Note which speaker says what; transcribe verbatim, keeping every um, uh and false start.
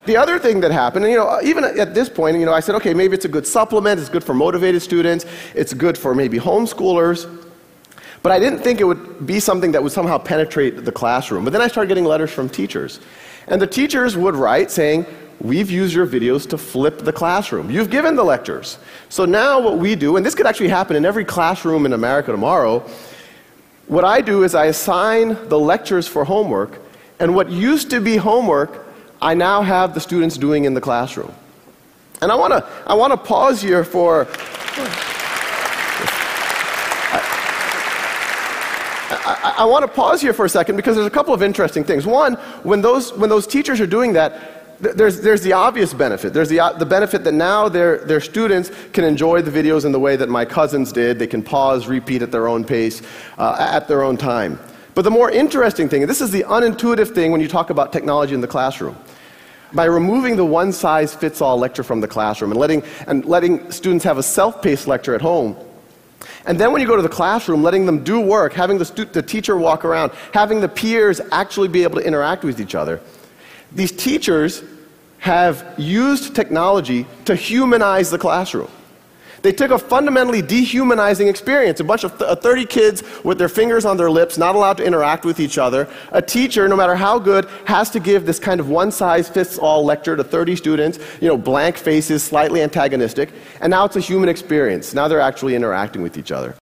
Speaker 1: the other thing that happened, and, you know, even at this point, you know, I said, okay, maybe it's a good supplement, it's good for motivated students, it's good for maybe homeschoolers. But I didn't think it would be something that would somehow penetrate the classroom. But then I started getting letters from teachers. And the teachers would write saying, we've used your videos to flip the classroom. You've given the lectures. So now what we do, and this could actually happen in every classroom in America tomorrow, what I do is I assign the lectures for homework, and what used to be homework, I now have the students doing in the classroom. And I want to I want to pause here for I, I want to pause here for a second because there's a couple of interesting things. One, when those when those teachers are doing that, th there's there's the obvious benefit. There's the uh, the benefit that now their their students can enjoy the videos in the way that my cousins did. They can pause, repeat at their own pace, uh, at their own time. But the more interesting thing, and this is the unintuitive thing when you talk about technology in the classroom, by removing the one-size-fits-all lecture from the classroom and letting and letting students have a self-paced lecture at home. And then when you go to the classroom, letting them do work, having the, stu the teacher walk around, having the peers actually be able to interact with each other. These teachers have used technology to humanize the classroom. They took a fundamentally dehumanizing experience, a bunch of th thirty kids with their fingers on their lips, not allowed to interact with each other. A teacher, no matter how good, has to give this kind of one-size-fits-all lecture to thirty students, you know, blank faces, slightly antagonistic, and now it's a human experience. Now they're actually interacting with each other.